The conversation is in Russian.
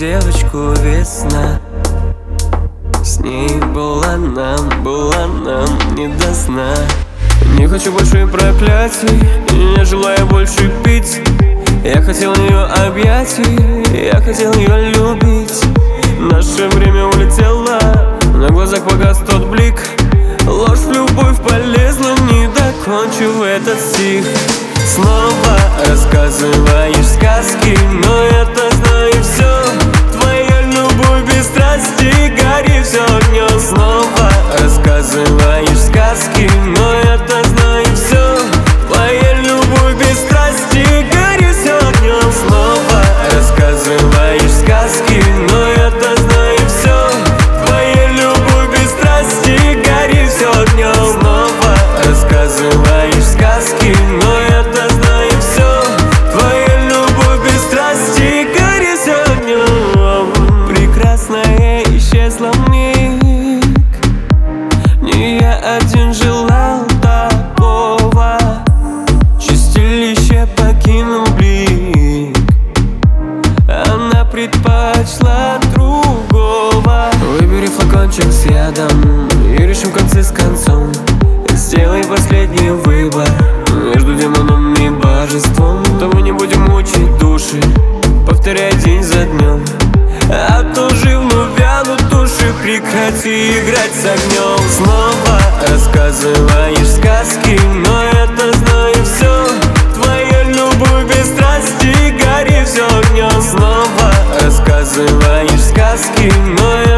девочку весна. С ней была нам не до сна. Не хочу больше проклятий, не желаю больше пить. Я хотел ее объятий, я хотел ее любить. Наше время улетело, на глазах погас тот блик. Ложь в любовь полезна, не докончив этот стих. Снова рассказываешь сказки, но я-то знаю все. Твоя любовь без страсти, гори все огнем. Снова рассказываешь сказки, но я-то знаю все. Твоя любовь без страсти, гори все огнем. Снова рассказываешь сказки, но я-то знаю все. Твоя любовь без страсти, гори все огнем. Снова рассказываешь сказки, но я-то знаю все. Твоя любовь без страсти, гори все огнем. Прекрасная исчезла миг, не я один желал такого. Чистилище покинул блик, она предпочла другого. Выбери флакончик с ядом и решим концы с концом. Сделай последний выбор между демоном и божеством. То мы не будем мучить души, повторяя день за днем. А то живну вянут души, прекрати играть с огнем. Снова рассказываешь сказки, но я-то знаю все. Твоя любовь без страсти, гори все огнем. Снова рассказываешь сказки, но я